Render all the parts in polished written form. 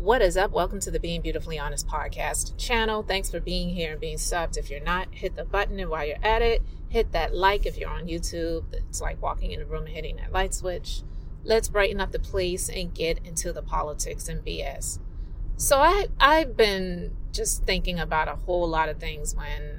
What is up? Welcome to the Being Beautifully Honest podcast channel. Thanks for being here and being subbed. If you're not, hit the button, and while you're at it, hit that like. If you're on YouTube, it's like walking in a room and hitting that light switch. Let's brighten up the place and get into the politics and BS. So I've been just thinking about a whole lot of things when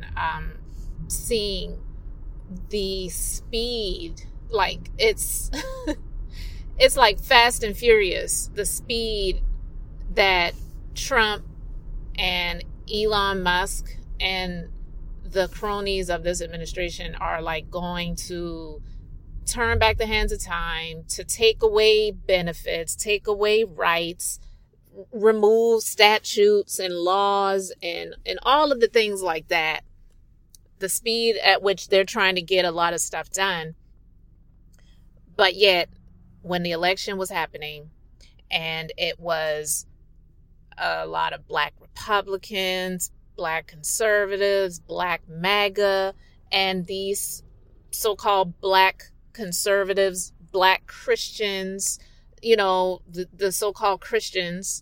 seeing the speed, like it's it's like Fast and Furious, the speed that Trump and Elon Musk and the cronies of this administration are like going to turn back the hands of time, to take away benefits, take away rights, remove statutes and laws and all of the things like that. The speed at which they're trying to get a lot of stuff done. But yet, when the election was happening and it was a lot of Black Republicans, Black conservatives, Black MAGA, and these so-called Black conservatives, Black Christians, the so-called Christians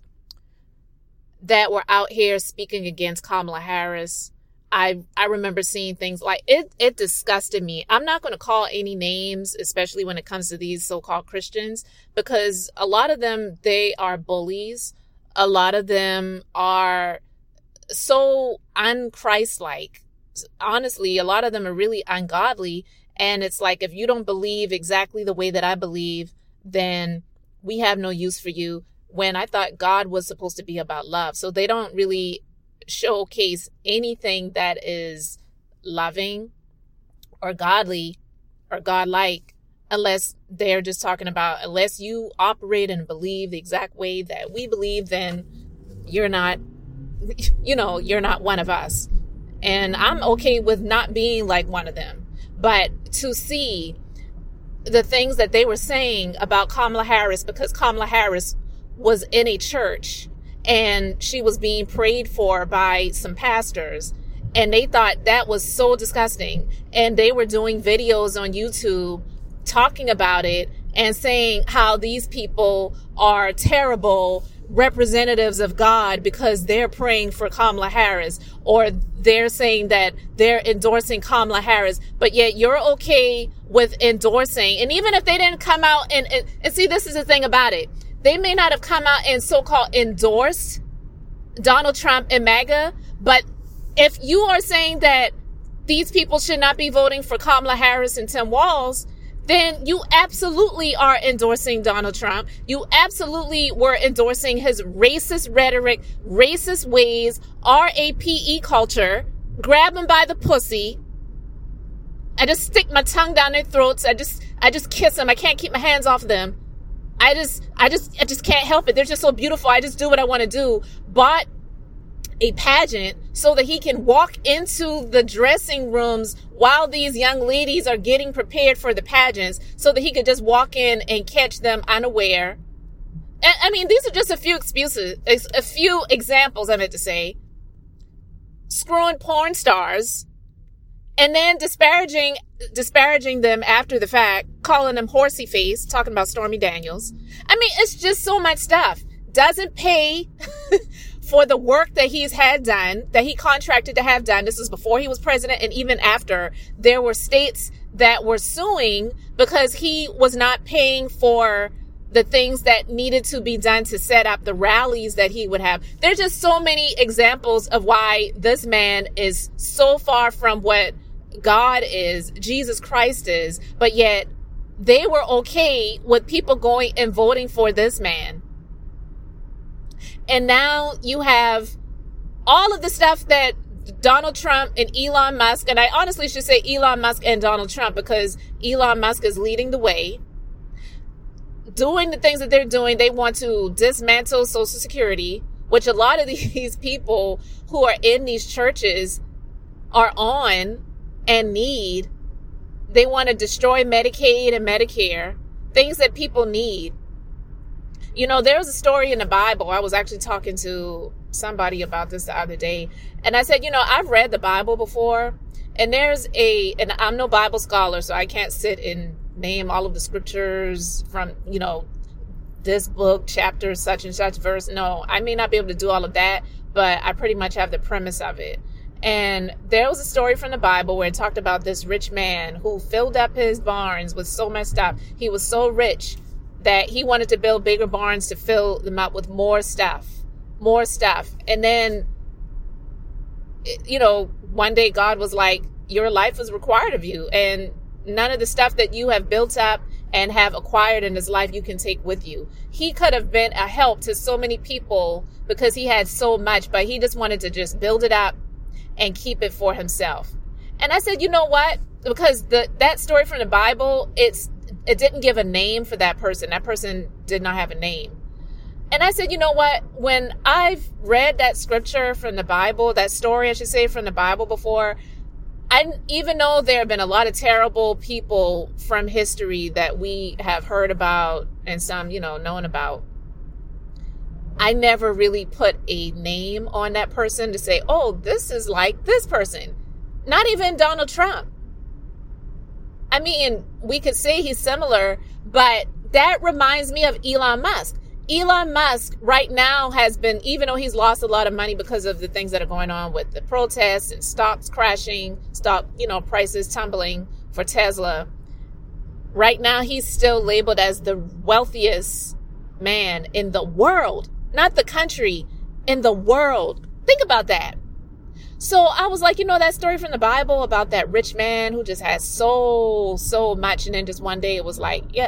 that were out here speaking against Kamala Harris. I remember seeing things like it disgusted me. I'm not going to call any names, especially when it comes to these so-called Christians, because a lot of them, they are bullies. A lot of them are so un-Christ-like. Honestly, a lot of them are really ungodly. And it's like, if you don't believe exactly the way that I believe, then we have no use for you. When I thought God was supposed to be about love. So they don't really showcase anything that is loving or godly or godlike, unless they're just talking about, unless you operate and believe the exact way that we believe, then you're not one of us. And I'm okay with not being like one of them. But to see the things that they were saying about Kamala Harris, because Kamala Harris was in a church and she was being prayed for by some pastors, and they thought that was so disgusting. And they were doing videos on YouTube talking about it and saying how these people are terrible representatives of God because they're praying for Kamala Harris, or they're saying that they're endorsing Kamala Harris, but yet you're okay with endorsing. And even if they didn't come out and see, this is the thing about it. They may not have come out and so-called endorsed Donald Trump and MAGA, but if you are saying that these people should not be voting for Kamala Harris and Tim Walz, then you absolutely are endorsing Donald Trump. You absolutely were endorsing his racist rhetoric, racist ways, RAPE culture, grab them by the pussy. I just stick my tongue down their throats. I just kiss them. I can't keep my hands off them. I just can't help it. They're just so beautiful. I just do what I want to do. Bought a pageant so that he can walk into the dressing rooms while these young ladies are getting prepared for the pageants, so that he could just walk in and catch them unaware. And I mean, these are just a few examples, I meant to say. Screwing porn stars and then disparaging them after the fact, calling them horsey face, talking about Stormy Daniels. I mean, it's just so much stuff. Doesn't pay for the work that he's had done, that he contracted to have done. This is before he was president, and even after. There were states that were suing because he was not paying for the things that needed to be done to set up the rallies that he would have. There's just so many examples of why this man is so far from what God is, Jesus Christ is, but yet they were okay with people going and voting for this man. And now you have all of the stuff that Donald Trump and Elon Musk, and I honestly should say Elon Musk and Donald Trump, because Elon Musk is leading the way, doing the things that they're doing. They want to dismantle Social Security, which a lot of these people who are in these churches are on and need. They want to destroy Medicaid and Medicare, things that people need. There was a story in the Bible. I was actually talking to somebody about this the other day, and I said, I've read the Bible before, and and I'm no Bible scholar, so I can't sit and name all of the scriptures from this book, chapter, such and such verse. No, I may not be able to do all of that, but I pretty much have the premise of it. And there was a story from the Bible where it talked about this rich man who filled up his barns with so much stuff. He was so rich that he wanted to build bigger barns to fill them up with more stuff. And then, one day God was like, your life is required of you. And none of the stuff that you have built up and have acquired in this life you can take with you. He could have been a help to so many people because he had so much, but he just wanted to just build it up and keep it for himself. And I said, you know what? Because that story from the Bible, it didn't give a name for that person. That person did not have a name. And I said, you know what? When I've read that scripture from the Bible, that story, I should say, from the Bible before, even though there have been a lot of terrible people from history that we have heard about and some, known about, I never really put a name on that person to say, oh, this is like this person. Not even Donald Trump. I mean, we could say he's similar, but that reminds me of Elon Musk. Elon Musk right now has been, even though he's lost a lot of money because of the things that are going on with the protests and stocks crashing, prices tumbling for Tesla. Right now, he's still labeled as the wealthiest man in the world, not the country, in the world. Think about that. So I was like, that story from the Bible about that rich man who just has so much. And then just one day it was like, yeah,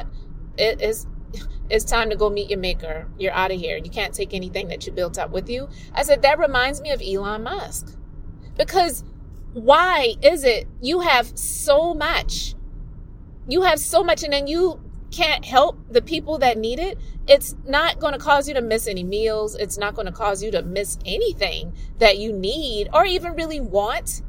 it's time to go meet your maker. You're out of here. You can't take anything that you built up with you. I said, that reminds me of Elon Musk. Because why is it you have so much? You have so much and then you can't help the people that need it. It's not going to cause you to miss any meals. It's not going to cause you to miss anything that you need or even really want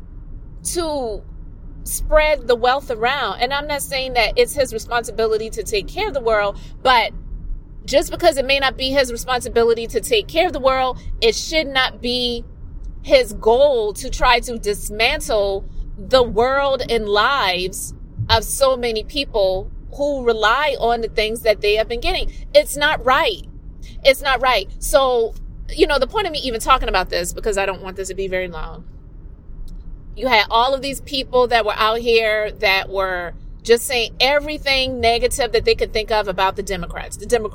to spread the wealth around. And I'm not saying that it's his responsibility to take care of the world, but just because it may not be his responsibility to take care of the world, it should not be his goal to try to dismantle the world and lives of so many people who rely on the things that they have been getting. It's not right. It's not right. So, the point of me even talking about this, because I don't want this to be very long, you had all of these people that were out here that were just saying everything negative that they could think of about the Democrats.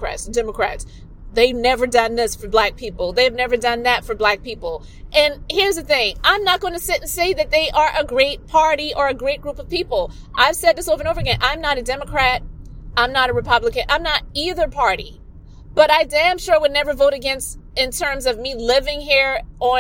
They've never done this for black people. They've never done that for black people. And here's the thing. I'm not going to sit and say that they are a great party or a great group of people. I've said this over and over again. I'm not a Democrat. I'm not a Republican. I'm not either party. But I damn sure would never vote against, in terms of me living here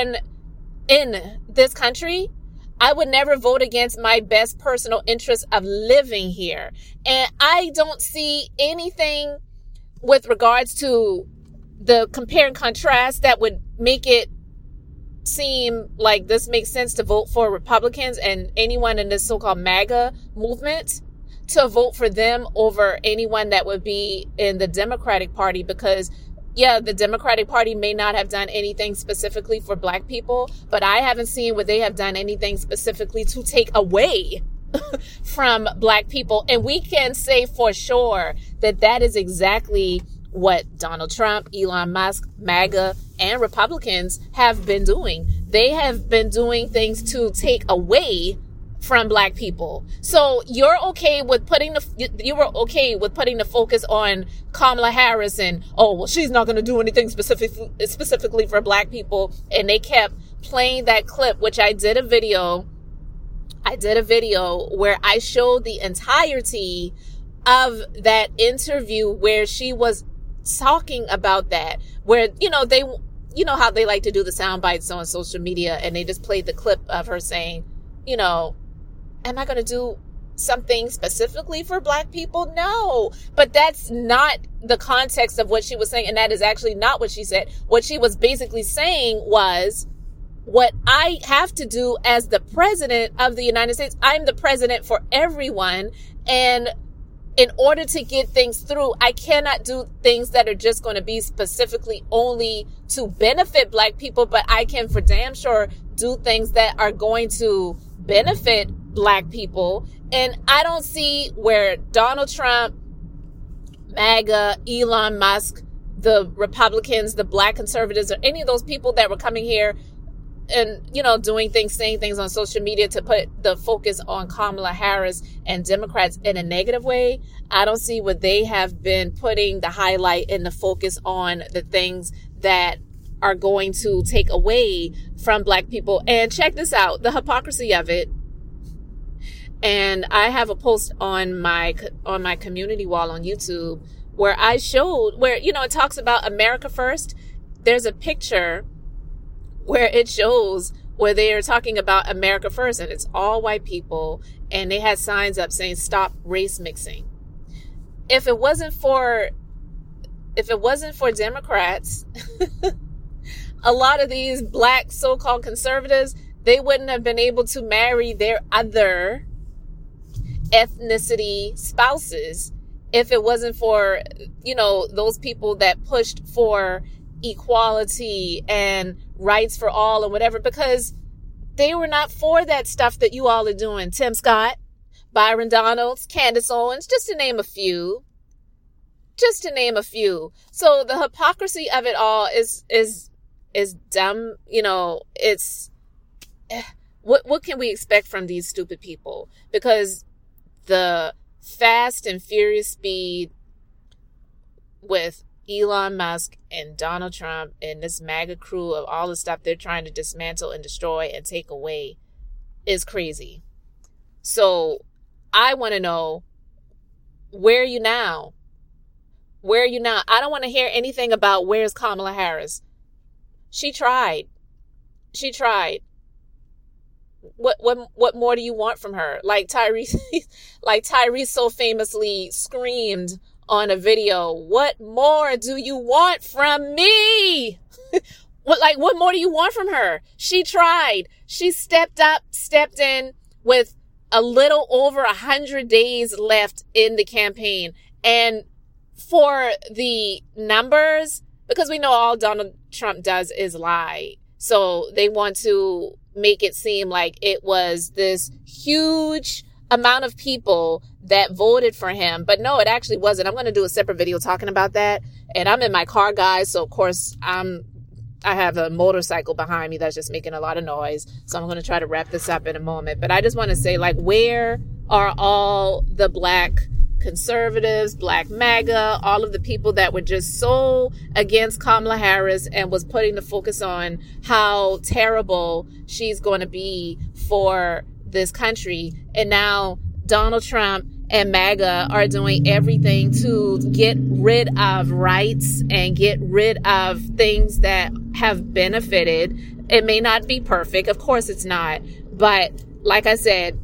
in this country, I would never vote against my best personal interest of living here. And I don't see anything with regards to the compare and contrast that would make it seem like this makes sense to vote for Republicans and anyone in this so-called MAGA movement, to vote for them over anyone that would be in the Democratic Party. Because yeah, the Democratic Party may not have done anything specifically for black people, but I haven't seen where they have done anything specifically to take away from black people. And we can say for sure that that is exactly what Donald Trump, Elon Musk, MAGA, and Republicans have been doing. They have been doing things to take away from black people. So you're okay with putting the focus on Kamala Harris and, oh, well, she's not going to do anything specifically for black people. And they kept playing that clip, which I did a video where I showed the entirety of that interview where she was talking about that, where, how they like to do the sound bites on social media, and they just played the clip of her saying, am I going to do something specifically for black people? No, but that's not the context of what she was saying. And that is actually not what she said. What she was basically saying was, what I have to do as the president of the United States, I'm the president for everyone. And in order to get things through, I cannot do things that are just going to be specifically only to benefit black people, but I can for damn sure do things that are going to benefit black people. And I don't see where Donald Trump, MAGA, Elon Musk, the Republicans, the black conservatives, or any of those people that were coming here and, doing things, saying things on social media to put the focus on Kamala Harris and Democrats in a negative way. I don't see what they have been putting the highlight and the focus on the things that are going to take away from black people. And check this out, the hypocrisy of it. And I have a post on my community wall on YouTube where I showed where, it talks about America First. There's a picture where it shows where they are talking about America First, and it's all white people, and they had signs up saying stop race mixing. If it wasn't for Democrats, a lot of these black so-called conservatives, they wouldn't have been able to marry their other ethnicity spouses if it wasn't for, those people that pushed for equality and rights for all and whatever, because they were not for that stuff that you all are doing. Tim Scott, Byron Donalds, Candace Owens, just to name a few. So the hypocrisy of it all is dumb. It's what can we expect from these stupid people? Because the fast and furious speed with Elon Musk and Donald Trump and this MAGA crew of all the stuff they're trying to dismantle and destroy and take away is crazy. So I want to know, where are you now? I don't want to hear anything about where's Kamala Harris. She tried. What more do you want from her? Like Tyrese so famously screamed on a video, what more do you want from me? What more do you want from her? She tried. She stepped in with a little over 100 days left in the campaign. And for the numbers, because we know all Donald Trump does is lie. So they want to make it seem like it was this huge amount of people that voted for him. But no, it actually wasn't. I'm going to do a separate video talking about that. And I'm in my car, guys. So, of course, I have a motorcycle behind me that's just making a lot of noise. So I'm going to try to wrap this up in a moment. But I just want to say, where are all the black conservatives, black MAGA, all of the people that were just so against Kamala Harris and was putting the focus on how terrible she's going to be for this country? And now Donald Trump and MAGA are doing everything to get rid of rights and get rid of things that have benefited. It may not be perfect. Of course it's not. But like I said,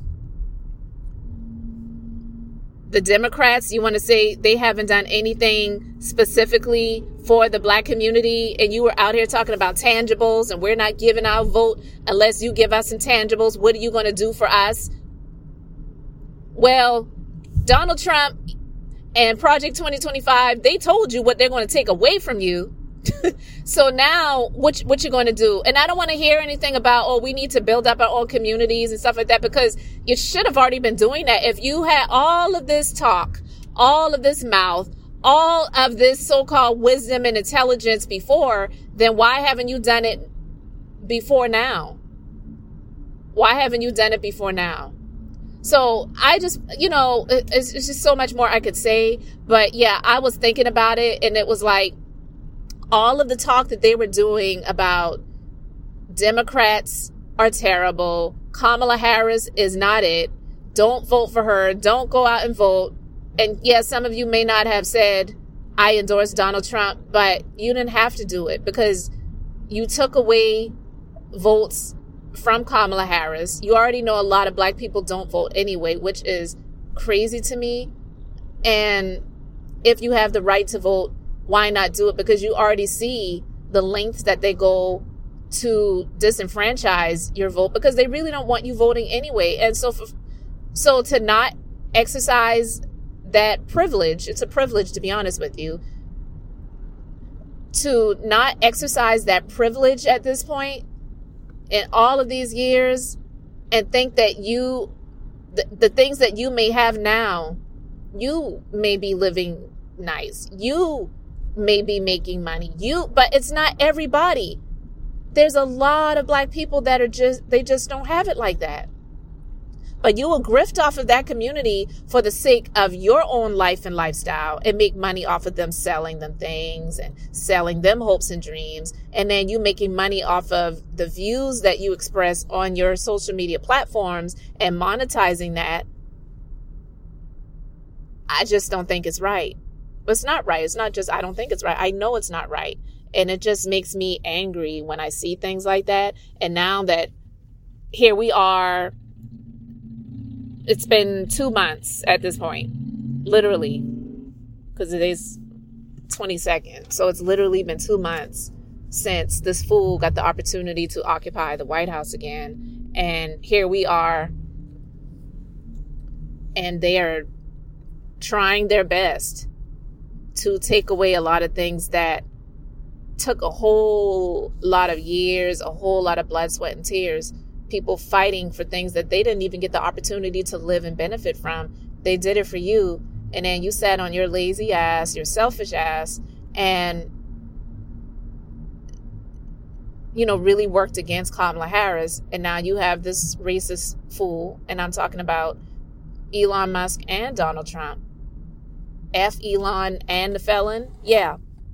the Democrats, you want to say they haven't done anything specifically for the black community, and you were out here talking about tangibles and we're not giving our vote unless you give us some tangibles. What are you going to do for us? Well, Donald Trump and Project 2025, they told you what they're going to take away from you. So now what you're going to do? And I don't want to hear anything about, we need to build up our own communities and stuff like that, because you should have already been doing that. If you had all of this talk, all of this mouth, all of this so-called wisdom and intelligence before, then why haven't you done it before now? Why haven't you done it before now? So I just, it's just so much more I could say. But yeah, I was thinking about it, and it was like all of the talk that they were doing about Democrats are terrible. Kamala Harris is not it. Don't vote for her. Don't go out and vote. And yes, some of you may not have said, I endorse Donald Trump, but you didn't have to do it because you took away votes from Kamala Harris. You already know a lot of black people don't vote anyway, which is crazy to me. And if you have the right to vote, why not do it? Because you already see the lengths that they go to disenfranchise your vote, because they really don't want you voting anyway. And so to not exercise that privilege, it's a privilege to be honest with you, to not exercise that privilege at this point in all of these years and think that the things that you may have now, you may be living nice. You may be making money. But it's not everybody. There's a lot of Black people that they just don't have it like that. But you will grift off of that community for the sake of your own life and lifestyle and make money off of them selling them things and selling them hopes and dreams. And then you making money off of the views that you express on your social media platforms and monetizing that. I just don't think it's right. But it's not right. It's not just, I don't think it's right. I know it's not right. And it just makes me angry when I see things like that. And now that here we are, it's been 2 months at this point, literally, because today's 22nd. So it's literally been 2 months since this fool got the opportunity to occupy the White House again. And here we are, and they are trying their best to take away a lot of things that took a whole lot of years, a whole lot of blood, sweat, and tears. People fighting for things that they didn't even get the opportunity to live and benefit from. They did it for you. And then you sat on your lazy ass, your selfish ass, and, really worked against Kamala Harris. And now you have this racist fool. And I'm talking about Elon Musk and Donald Trump. F Elon and the felon. Yeah.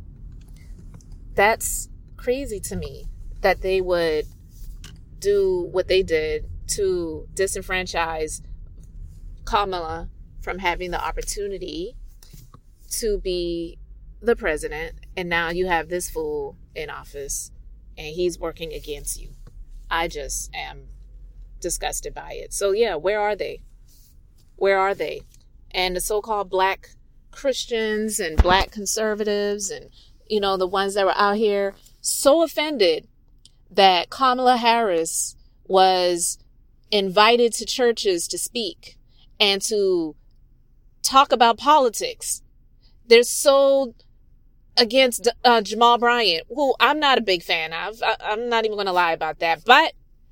That's crazy to me that they would do what they did to disenfranchise Kamala from having the opportunity to be the president. And now you have this fool in office and he's working against you. I just am disgusted by it. So yeah, where are they? Where are they? And the so-called Black Christians and Black conservatives and, the ones that were out here so offended that Kamala Harris was invited to churches to speak and to talk about politics. They're so against Jamal Bryant, who I'm not a big fan of. I'm not even going to lie about that. But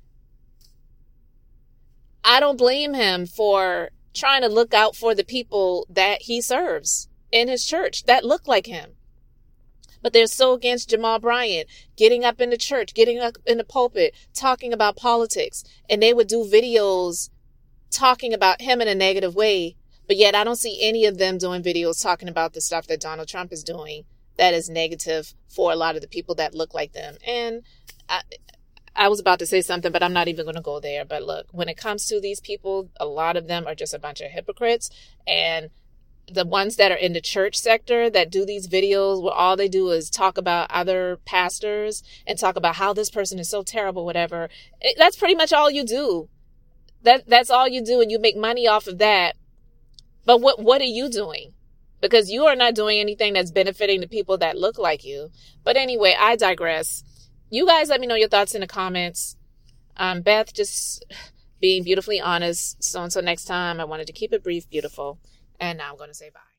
I don't blame him for trying to look out for the people that he serves in his church that look like him. But they're so against Jamal Bryant getting up in the church, getting up in the pulpit, talking about politics. And they would do videos talking about him in a negative way. But yet I don't see any of them doing videos talking about the stuff that Donald Trump is doing that is negative for a lot of the people that look like them. And I was about to say something, but I'm not even going to go there. But look, when it comes to these people, a lot of them are just a bunch of hypocrites. And the ones that are in the church sector that do these videos where all they do is talk about other pastors and talk about how this person is so terrible, whatever. That's pretty much all you do. That's all you do. And you make money off of that. But what are you doing? Because you are not doing anything that's benefiting the people that look like you. But anyway, I digress. You guys let me know your thoughts in the comments. Beth, just being beautifully honest. So until next time, I wanted to keep it brief, beautiful. And now I'm going to say bye.